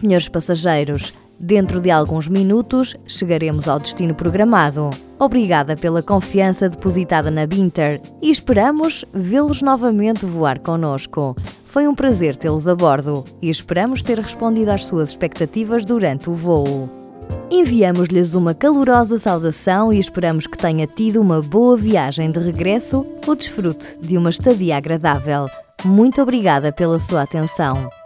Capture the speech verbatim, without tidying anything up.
senhores passageiros, dentro de alguns minutos chegaremos ao destino programado. Obrigada pela confiança depositada na Binter e esperamos vê-los novamente voar connosco. Foi um prazer tê-los a bordo e esperamos ter respondido às suas expectativas durante o voo. Enviamos-lhes uma calorosa saudação e esperamos que tenha tido uma boa viagem de regresso ou desfrute de uma estadia agradável. Muito obrigada pela sua atenção.